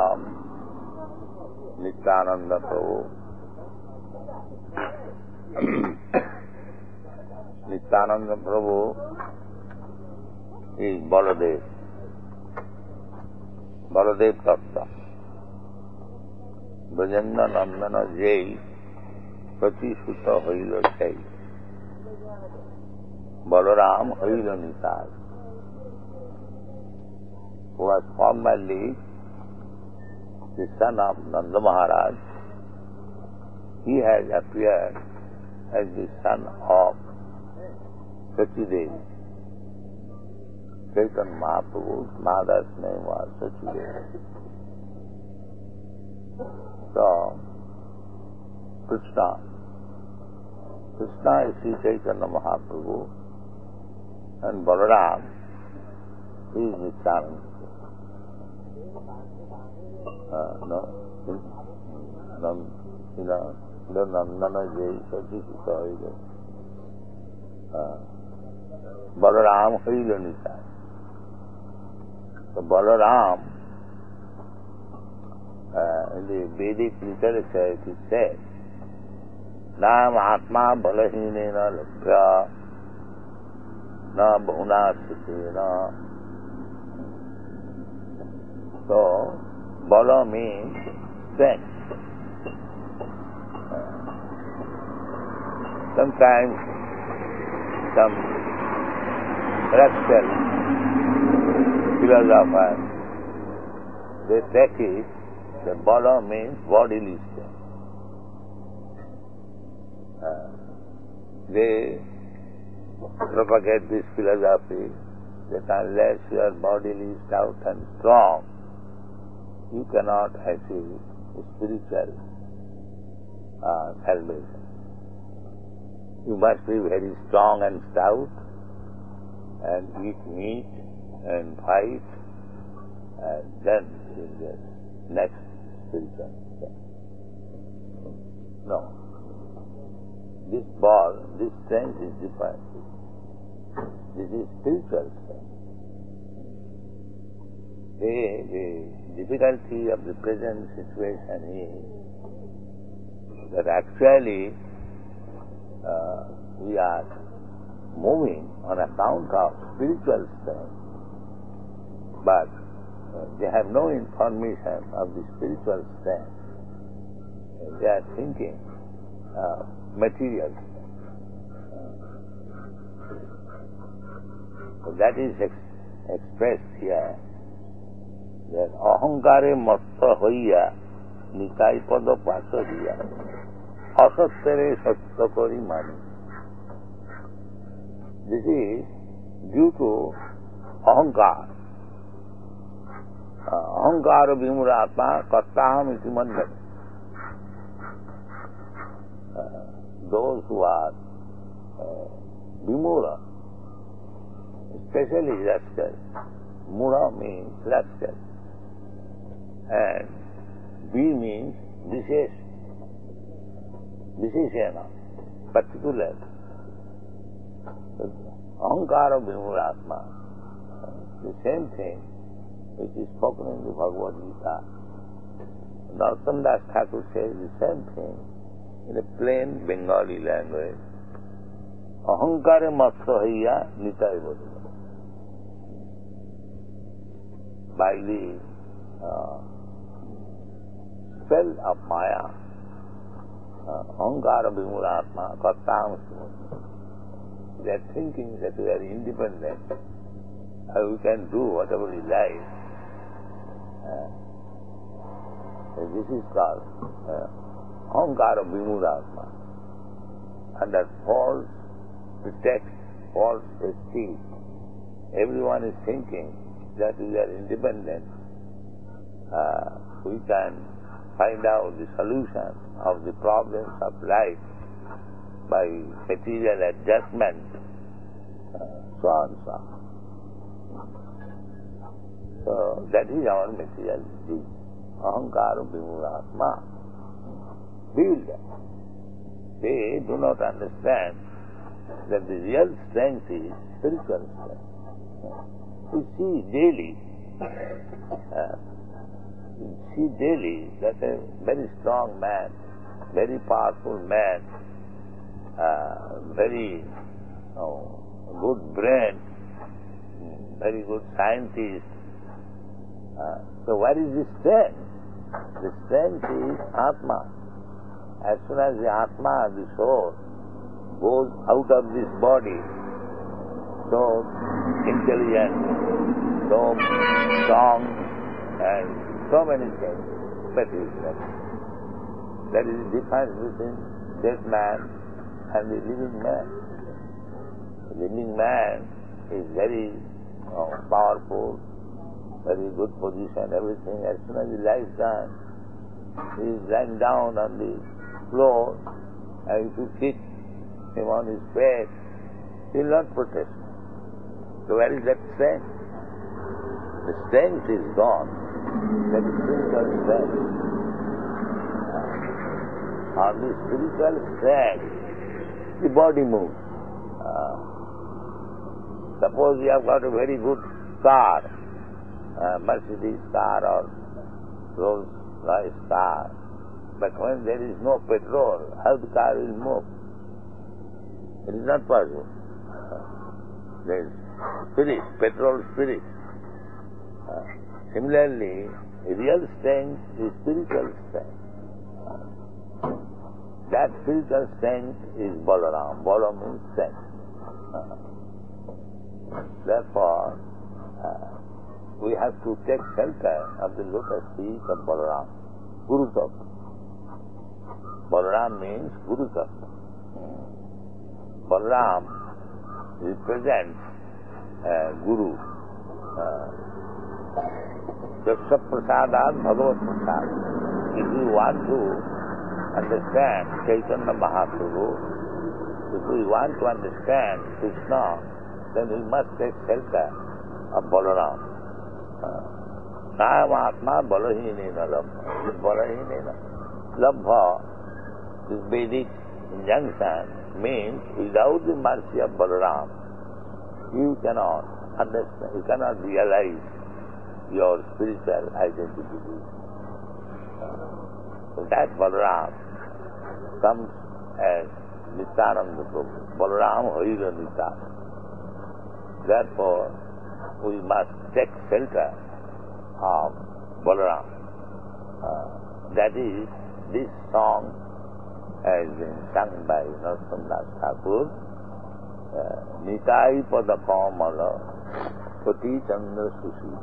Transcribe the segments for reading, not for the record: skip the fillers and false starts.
Nityananda Prabhu. Nityananda Prabhu is Baladev. Baladev Tattva. Brajendra Nandana Jai Pati Sutta Haila Chai. Balaram Haila Nitai. Who was formerly the son of Nanda Maharaj, he has appeared as the son of Sachidevi. Chaitanya Mahaprabhu's mother's name was Sachidevi. So, Krishna is Sri Chaitanya Mahaprabhu, and Balaram is Nityananda. Nandana Jai Sachi Sutta Haila. Balaram Haila Nitai. So Balaram, in the Vedic literature it is said, Nam Atma Balahinena Labhya Na Bhuna Sthitena. So, Bala means strength. Sometimes some rascal philosophers, they take it that Bala means bodily strength. They propagate this philosophy that unless you are bodily stout and strong, you cannot achieve spiritual salvation. You must be very strong and stout and eat meat and fight, and then you will get next spiritual strength. No. This strength is different. This is spiritual strength. The difficulty of the present situation is that actually we are moving on account of spiritual strength, but they have no information of the spiritual strength. They are thinking material strength. So that is expressed here. That ahankare matta hoiya nitai pada pasariya asattere satya kari mani. This is due to ahankar. Ahankara vimuratma kattaham iti mandhani. Those who are vimura, especially rascals. Mura means rascal. And V means Visheshena, particular. Ahankara Vimuratma, the same thing which is spoken in the Bhagavad Gita. Narottam Das Thakur says the same thing in a plain Bengali language. Ahankara Matsahaya Nitai Bodhika. By the spell of Maya, Ahankara Vimuratma, Kattam Sumati. They are thinking that we are independent, we can do whatever we like. This is called Ahankara Vimuratma. Under false pretext, false prestige, everyone is thinking that we are independent. We can find out the solution of the problems of life by material adjustment, so on, so on. So that is our material disease. Ahankara Vimuratma. Build. They do not understand that the real strength is spiritual strength. We see daily You see daily that a very strong man, very powerful man, very good brain, very good scientist. So where is the strength? The strength is Atma. As soon as the Atma, the soul, goes out of this body, so intelligent, so strong, and so many things, but he is not. That is the difference between dead man and the living man. The living man is very powerful, very good position, everything. As soon as he lies down, he is lying down on the floor, and if you kick him on his face, he will not protest. So where is that strength? The strength is gone. That is spiritual strength. On the spiritual strength, the body moves. Suppose you have got a very good car, Mercedes car or Rolls Royce car, but when there is no petrol, how the car will move? It is not possible. There is spirit, petrol spirit. Similarly, real strength is spiritual strength. That spiritual strength is Balaram. Bala means strength. Therefore, we have to take shelter of the lotus feet of Balaram, Guru Tattva. Balaram means Guru Tattva. Balaram represents Guru. Jasya prasadat bhagavat prasad. If you want to understand Chaitanya Mahaprabhu, if we want to understand Krishna, then we must take shelter of Balaram. Nayam balahinena labha. Balahinena labha, this Vedic injunction means without the mercy of Balaram, you cannot understand, you cannot realize your spiritual identity. So that Balaram comes as Nityananda Prabhu. Balaram Harira Nityananda. Therefore, we must take shelter of Balaram. That is, this song has been sung by Narottam Das Thakur. Nitai pada kamala pati chandra sushi.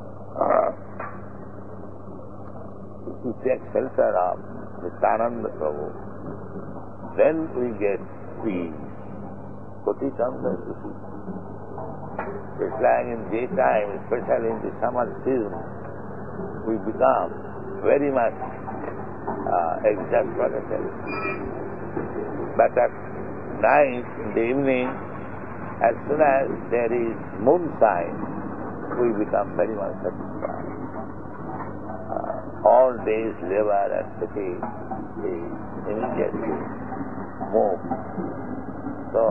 If we take shelter of Nityananda Prabhu, then we get peace. Pati chandra sushi. It's like in daytime, especially in the summer season, we become very much exasperated. But at night, in the evening, as soon as there is moonshine, we become very much satisfied. All day's labor and fatigue is immediately moved. So,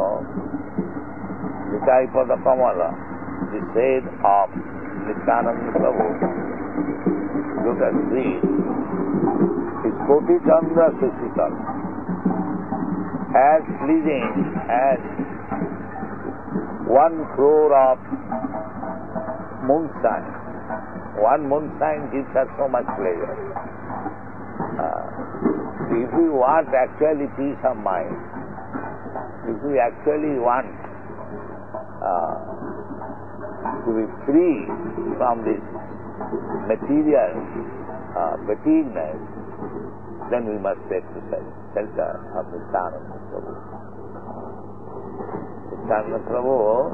Nitai pada kamala, the shade of Nityananda Prabhu, lotus feet, is Koti Chandra Sushikal, as pleasing as 1 crore of moonshine. One moonshine gives us so much pleasure. If we want actually peace of mind, if we actually want to be free from this material fatigueness, then we must take the shelter of Nityananda Prabhu. Nityananda Prabhu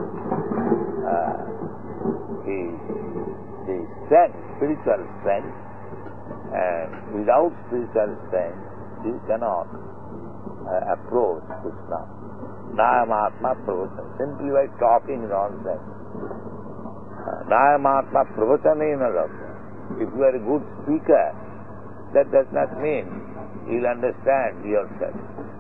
is the strength, spiritual strength, and without spiritual strength, you cannot approach Krishna. Nayamatma pravacana, simply by talking nonsense. Nayamatma pravacana labha. If you are a good speaker, that does not mean you will understand yourself.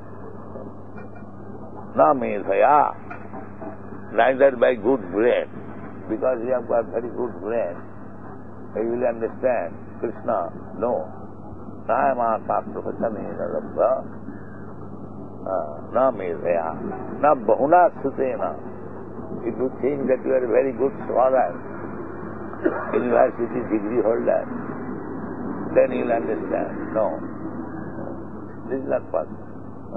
Na medhaya, neither by good brain, because you have got very good brain, you will understand Krishna, no. Nayama Sastra Vachanena Labha, na medhaya, na bahuna sutena. If you think that you are a very good scholar, university degree holder, then you will understand. No. This is not possible.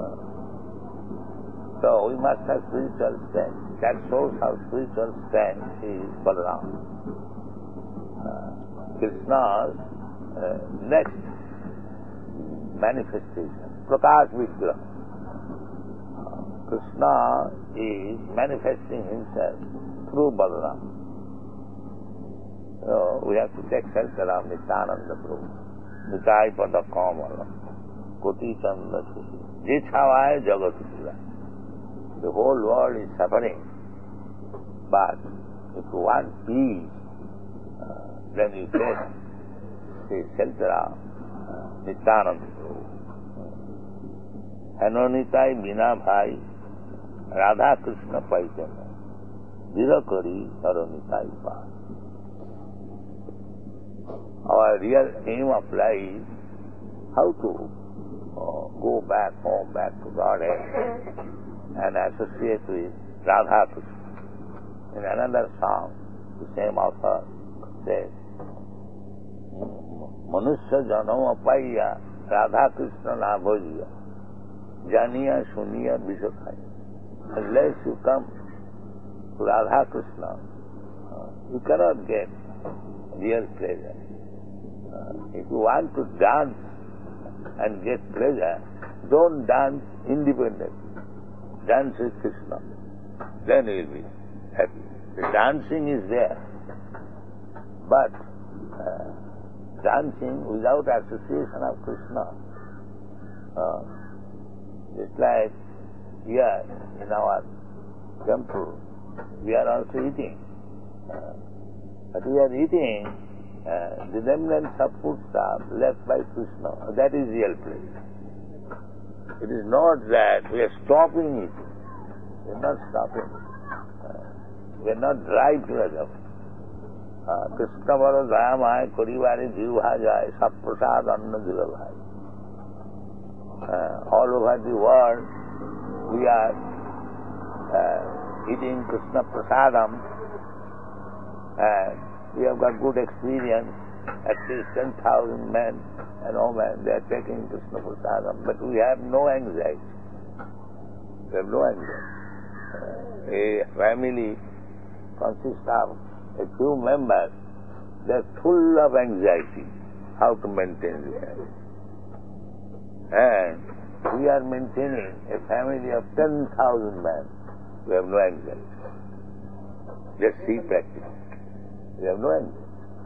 So we must have spiritual strength. That source of spiritual strength is Balaram. Krishna's next manifestation, Prakash Vigraha. Krishna is manifesting himself through Balaram. So we have to take shelter of Nityananda Prabhu. Nitai Pada Kamala, Koti Chanda Shishi. Jechhavaya Jagat Pura. The whole world is suffering. But if you want peace, then you take the shelter of Nityananda Prabhu. Hanonitai Bina Bhai Radha Krishna Paitanya Virakari Saronitai Pa. Our real aim of life is how to go back home, back to Godhead and associate with Radha Krishna. In another song, the same author says, Manusya Janama Paiya Radha Krishna Na Bhajiya Janiya Suniya Vishakhaya. Unless you come to Radha Krishna, you cannot get real pleasure. If you want to dance and get pleasure, don't dance independently. Dance with Krishna. Then you will be happy. The dancing is there. But dancing without association of Krishna, it's like here in our temple, we are also eating. But we are eating the remnants of food stuff left by Krishna. That is real pleasure. It is not that we are stopping eating. We are not stopping. We are not drive together. Krishna Varo Dayamaya Korivari Jivha Jai Saprasad Anna Jilavai. All over the world, we are eating Krishna Prasadam, and we have got good experience. At least 10,000 men and women, they are taking Krishna Prasadam, but we have no anxiety. We have no anxiety. A family consists of a few members. They are full of anxiety how to maintain the family. And we are maintaining a family of 10,000 men. We have no anxiety. Just see practice. We have no anxiety.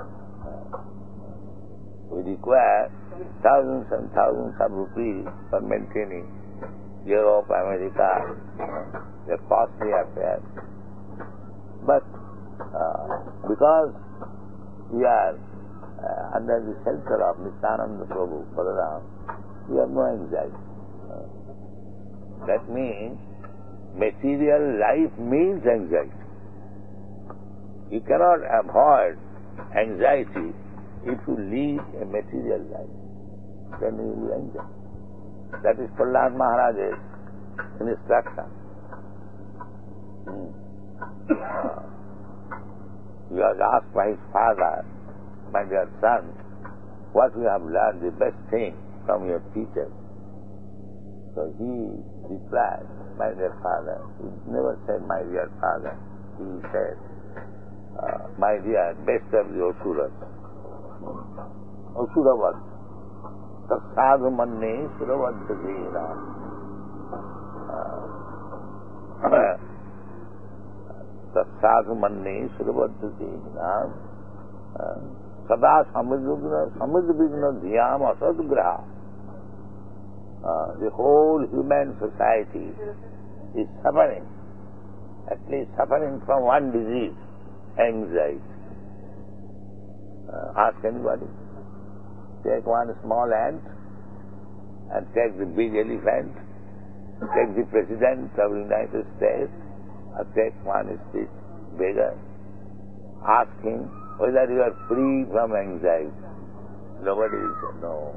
We require thousands and thousands of rupees for maintaining Europe, America, the costly affairs. But because we are under the shelter of Nityananda Prabhu, Balaram, we have no anxiety. That means material life means anxiety. You cannot avoid anxiety if you lead a material life. Then you will enjoy. That is Prahlad Maharaj's instruction. He was asked by his father, my dear son, what you have learned, the best thing from your teacher. So he replied, my dear father, he never said, my dear father. He said, my dear, best of the Asuras. Asuravat. Tasadhu manne suravadhadena. Tasadhu manne suravadhadena. Sada samudvigna dhyam asadgraha. The whole human society is suffering, at least suffering from one disease, anxiety. Ask anybody. Take one small ant and take the big elephant, take the President of the United States, or take one street beggar. Ask him whether you are free from anxiety. Nobody will say, no,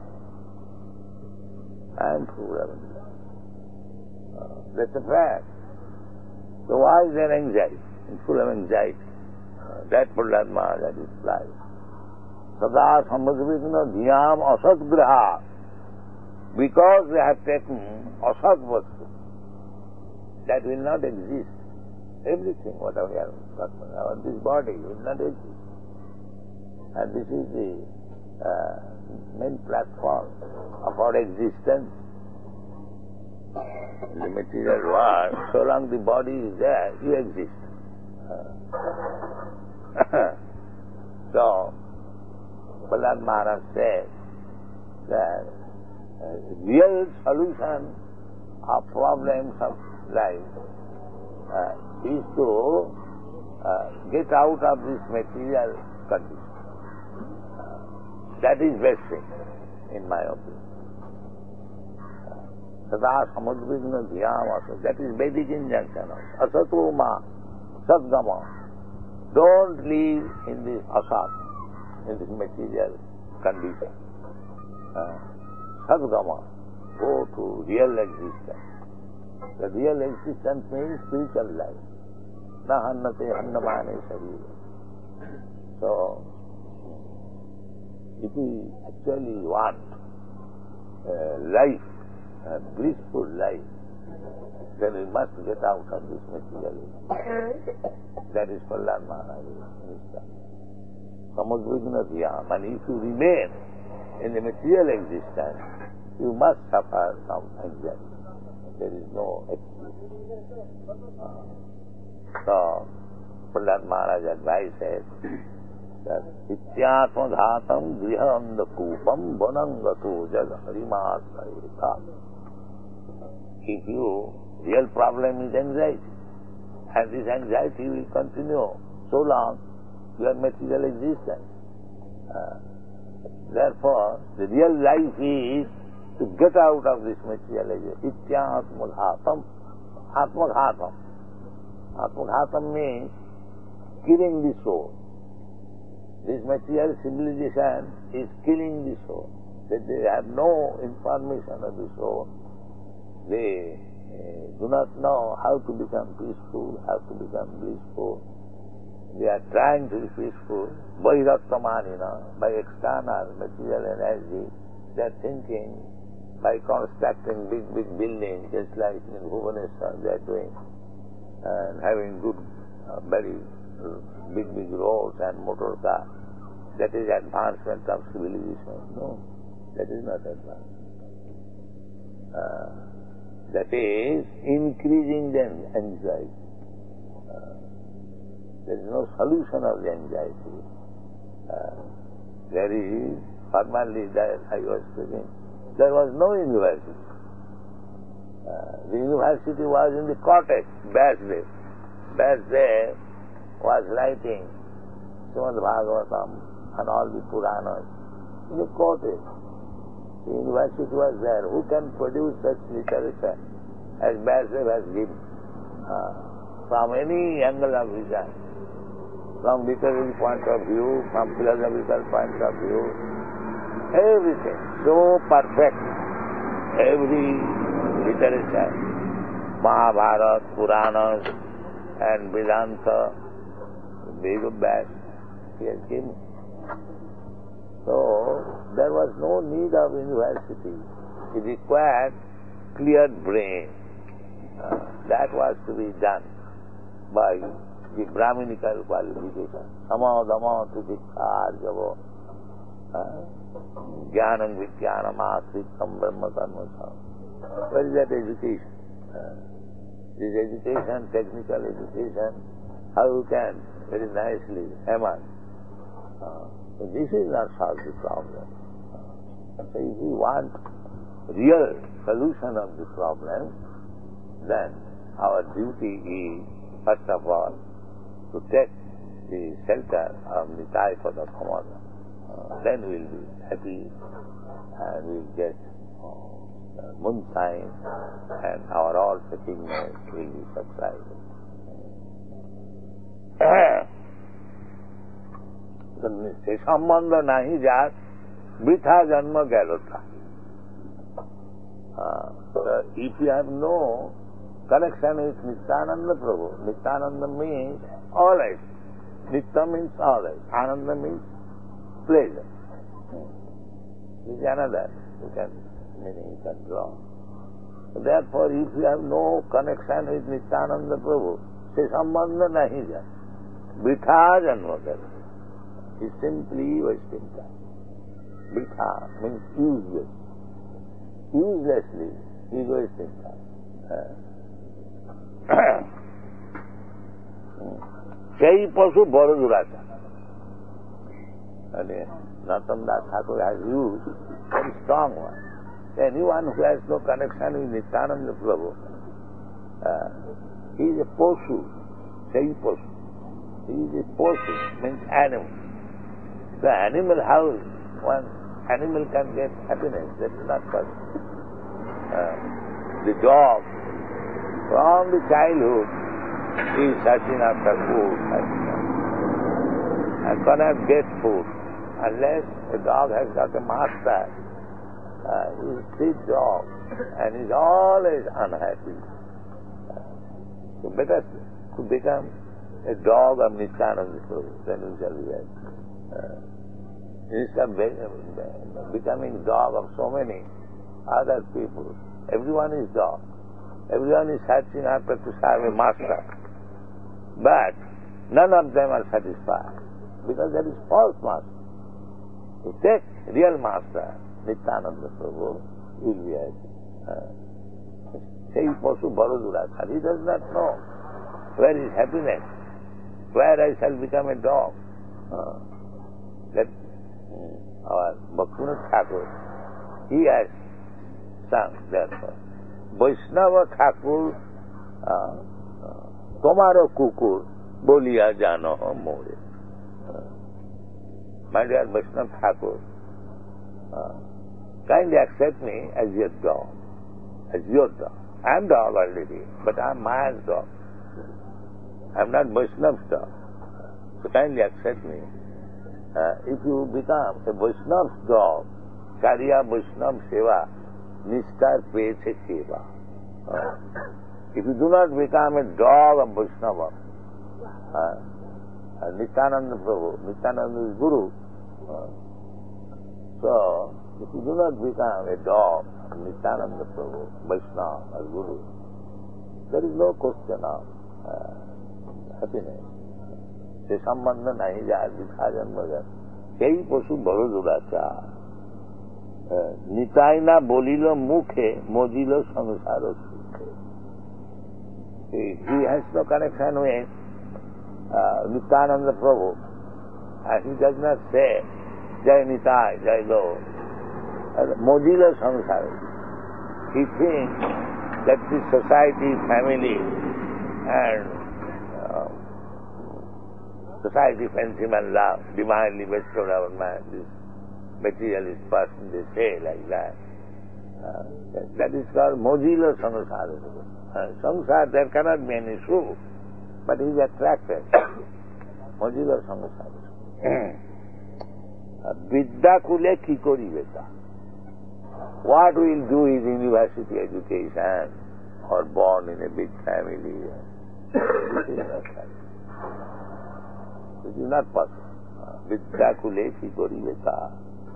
I am full, haven't I? That's a fact. So why is there anxiety? It's full of anxiety. That Prahlad Maharaj replies, Sada samadvigna dhyam asat graha. Because they have taken asat vastu, that will not exist. Everything, whatever we are talking about, this body will not exist. And this is the main platform of our existence. In the material world, so long the body is there, you exist. So, Prahlad Maharaj says that real solution of problems of life is to get out of this material condition. That is best thing, in my opinion. Sada samadvigna dhyam asat. That is Vedic injunction. Asato ma sadgama. Don't live in this asat, in this material condition. Sadgama. Go to real existence. The real existence means spiritual life. Na hannate hannamane sharira. So, if we actually want life, a blissful life, then we must get out of this material life. That is Prahlad Maharaj's instruction. Samadvigna dhyam. And if you remain in the material existence, you must suffer some anxiety. There is no excuse. So, Prahlad Maharaj advises that Ityatma dhatam grihanda kupam vanangato jag harimasayeta. If real problem is anxiety, and this anxiety will continue so long your material existence. Therefore, the real life is to get out of this material existence. Ityatma dhatam. Atmaghatam. Atmaghatam means killing the soul. This material civilization is killing the soul. They have no information of the soul. They do not know how to become peaceful, how to become blissful. They are trying to be peaceful. Bhairatsamanina, by external material energy, they are thinking by constructing big buildings, just like in Bhubaneswar they are doing, and having good, very big roads and motor cars. That is advancement of civilization. No, that is not advancement. That is increasing the anxiety. There is no solution of the anxiety. There is, formerly that I was speaking, there was no university. The university was in the cottage, Vyasdev. Vyasdev was writing Srimad Bhagavatam and all the Puranas in the cottage. The university was there. Who can produce such literature as Vyasdev has given? From any angle of vision, from literary point of view, from philosophical point of view, everything so perfect. Every literature, Mahabharata, Puranas, and Vedanta, big of that, he has given. So, there was no need of university. It required clear brain. That was to be done by the Brahminical qualification. Samo damo titikha arjavo. Jnanam vijnanam asritam brahma karma. Where is that education? This education, technical education, how you can very nicely hammer. So this is not solve the problem. So if we want real solution of the problem, then our duty is, first of all, to take the shelter of the type of the Pramada. Then we'll be happy and we'll get moonshine and our all fatigueness will be subsided. Se sambandha nahi jat Vritha janma galota. If you have no connection with Nityananda Prabhu, Nityananda means all right. Nitya means all right. Ananda means pleasure. This is another meaning you can draw. Therefore, if you have no connection with Nityananda Prabhu, se sambandha nahi jat. Vritha janma galota. Is simply wasting time. Vritha means useless. Uselessly, he is wasting time. Sei pasu boro durata. And Narottam Das Thakur has used very strong one. Anyone who has no connection with Nityananda Prabhu, he is a posu. Sei pasu. He is a posu, means animal. The animal house, one animal can get happiness, that is not possible. The dog, from the childhood, is searching after food, and cannot get food unless a dog has got a master. He is a street dog and is always unhappy. So better to become a dog of Nityananda Prabhu, then you shall be happy. Instead of becoming dog of so many other people, everyone is dog. Everyone is searching after to serve a master. But none of them are satisfied because that is false master. You take real master, Nityananda Prabhu, you will be happy. Sei pasu boro durata. He does not know where is happiness, where I shall become a dog. That our Bhaktivinoda Thakur, he has sung therefore. Vaishnava Thakur Tomaro Kukur Boliya Jano More. My dear Vaishnava Thakur, kindly accept me as your dog. As your dog. I am dog already, but I am Maya's dog. I am not Vaishnava's dog. So kindly accept me. If you become a Vaishnava's dog, Karya Vaishnava Seva, Nishtar Peche Seva. If you do not become a dog of Vaishnava, Nityananda Prabhu, Nityananda is Guru, so if you do not become a dog of Nityananda Prabhu, Vaishnava or Guru, there is no question of happiness. Se sambandha nahi jat vritha janma gat. Sei pasu boro durata. Nitai na bolilo mukhe mojilo samsaro sukhe. He has no connection with Nityananda Prabhu, and he does not say Jai Nitai, Jai Lo. Mojilo samsaro. He thinks that the society, family, and society, fancy man, love, divinely bestowed on man, this materialist person, they say like that. That is called mojilo samsara. Samsara, there cannot be any issue, but he is attracted. Mojilo samsara. Vidya kule ki kori beta. What will do is university education or born in a big family. This is not right. This is not possible. Vidya kule ki kori beta.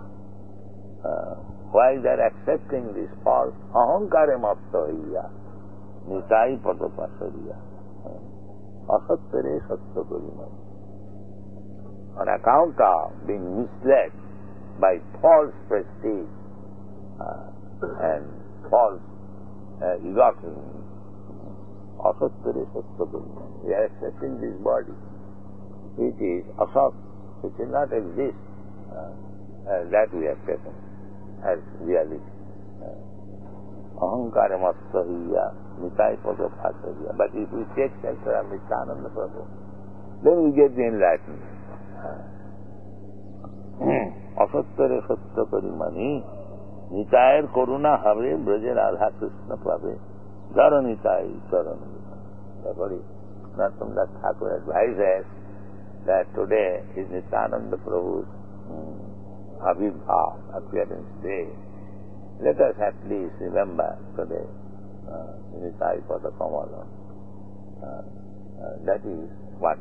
While they are accepting this false ahankare mapta hiya, nitai pada pasariya, asattere satya karimani. On account of being misled by false prestige and false egotism, asattere satya karimani. We are accepting this body, which is asat, which will not exist, that we have taken as reality. Ahankara mastahiya, nitai pada pasariya. But if we take shelter of Nityananda Prabhu, then we get the enlightenment. Asattere satya karimani, nitayar koruna have braje Radha Krishna pabe, dhara nitai charan. Therefore, Narottam Das Thakur advises that today is Nityananda Prabhu's Abhibhav, appearance day, let us at least remember today Nitai Pada Kamala. That is what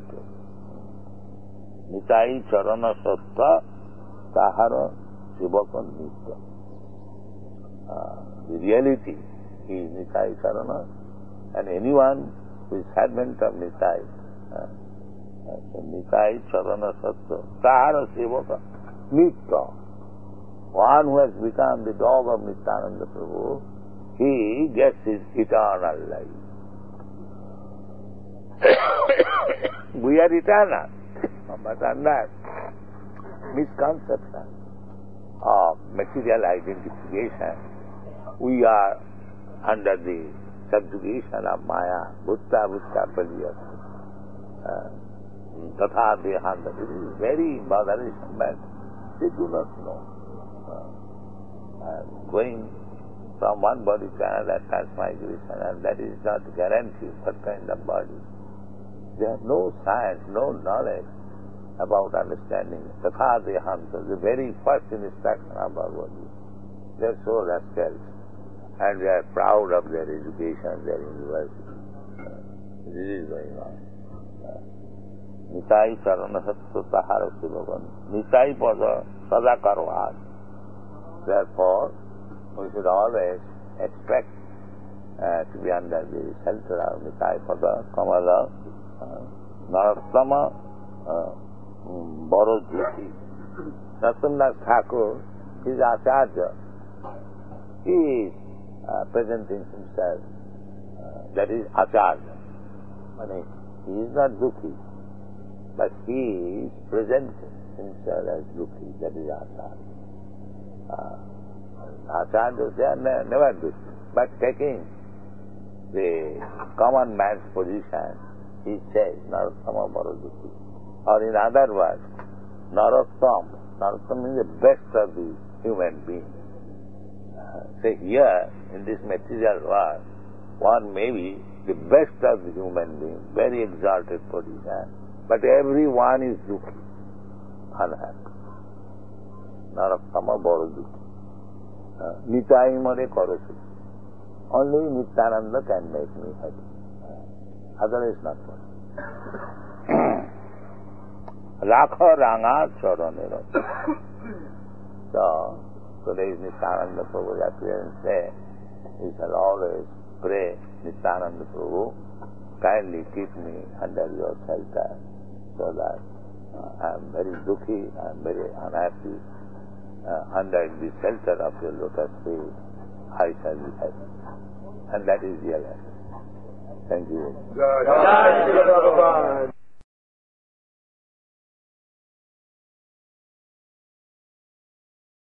Nitai Charana Satta Tahara Sivaka Nitya. The reality is Nitai Charana, and anyone who is servant of Nitai, so Nitai Charana Satta Tahara Sivaka Nitya. One who has become the dog of Nityananda Prabhu, he gets his eternal life. We are eternal, but under misconception of material identification, we are under the subjugation of Maya, Bhutta Paliyas, Tatha Dehanta. This is very bothersome, but they do not know. Going from one body to another, transmigration, and that is not guaranteed what kind of body. They have no science, no knowledge about understanding Tatha Dehanta, the very first instruction of Bhagavad Gita. They are so rascals, and they are proud of their education, their university. This is going on. Nitai Charana Sattva Tahara Sivagan. Nitai Pada Sadakarvad. Therefore, we should always expect to be under the shelter of Nitai Pada Kamala Narottama Barodhiti. Narottam Thakur, his Acharya, he is presenting himself, that is Acharya. He is not Dukhi, but he is presenting himself as Dukhi, that is Acharya. Acharyas, they are never Dukhi, but taking the common man's position, he says, Narottama Barodhiti. Or in other words, Narottam means the best of the human beings. Say here, in this material world, one may be the best of the human being, very exalted position, but everyone is Dukhi, unhappy. Narottama Barodhiti. Nitai Mare Korosu. Only Nityananda can make me happy. Otherwise not possible. Rakha Ranga Charanera. So, today is Nityananda Prabhu's appearance day. We shall always pray, Nityananda Prabhu, kindly keep me under your shelter, so that I am very dukhi, I am very unhappy. Under the shelter of your lotus feet, I shall be happy. And that is real happiness. Thank you.